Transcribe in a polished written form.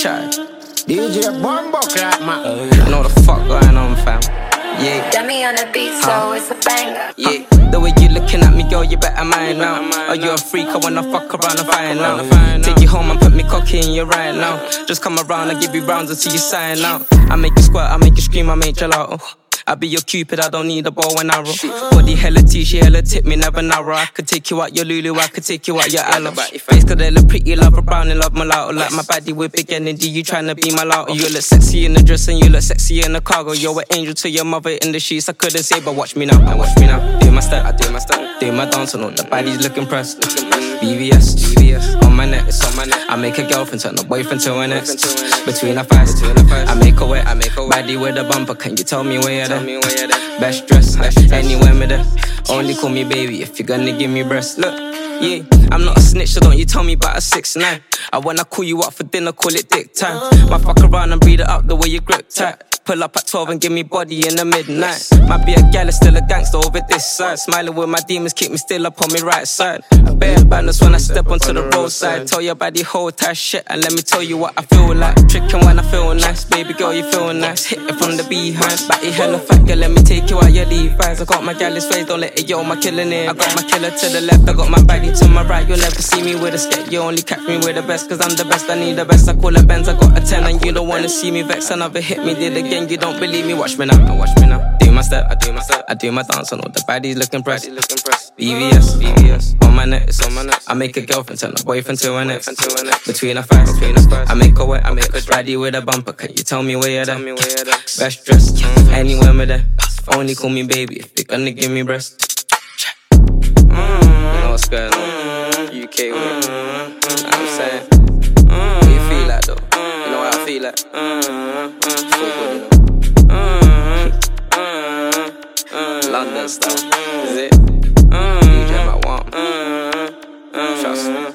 Chat. DJ Bumbo Clap, man. I know the fuck going on, fam. Yeah. Got me on the beat, so it's a banger. Yeah. The way you looking at me, girl, you better mind now. Are you a freak? I wanna fuck around and find out. Take you home and put me cocky in you right now. Just come around and give you rounds until you sign out. I make you squirt, I make you scream, I make gelato. I be your cupid, I don't need a bow and arrow. Body hella T, she hella tip me, never narrow. I could take you out your Lulu, I could take you out your aloe. Face could they look pretty, love a brown and love mulatto. Like my baddie with big energy, you tryna be my lotto. You look sexy in the dress and you look sexy in the cargo. You're an angel to your mother in the sheets, I couldn't say, but watch me now, watch me now. Do my step, I do my step, do my dance, and all the body's looking pressed. BBS, on my neck, it's on my neck. I make a girlfriend turn a boyfriend to an ex. Between our thighs, I make her wet, baddie with a bumper, can you tell me where you're there? Best dress, anywhere me there. Only call me baby if you're gonna give me breast. Look, yeah, I'm not a snitch, so don't you tell me about a 6'9". I wanna call you up for dinner, call it dick time. Might fuck around and breed it up the way you grip tight. Pull up at 12 and give me body in the midnight. Might be a gal, still a gangster over this side. Smiling with my demons, keep me still up on me right side. Bare banners when I step onto the roadside. Tell your body hold tight shit and let me tell you what I feel like. Tricking when I feel nice, baby girl you feel nice. Hit it from the behind, batty hella fat girl, let me take you out your Levi's. I got my gal's face, don't let it yo, my killing it. I got my killer to the left, I got my baddie to my right. You'll never see me with a skate, you only catch me with the best. Cause I'm the best, I need the best, I call it Benz. I got a 10 and you don't wanna see me vex. Another hit me, did again. You don't believe me, watch me now, watch me now. Do my step, I do my step, I do my dance, and all the baddies looking pressed. BBS, on my neck, it's on my neck. I make a girlfriend turn a boyfriend to an ex. Between our thighs, I make her wet, I make her baddie with a bumper. Can you tell me where you're there? Best dressed, anywhere me there. Only call me baby if you're gonna give me breast. You know what's going on? UK with I'm saying. What do you feel like though? You know what I feel like? London style, is it? DJ I want. Trust me.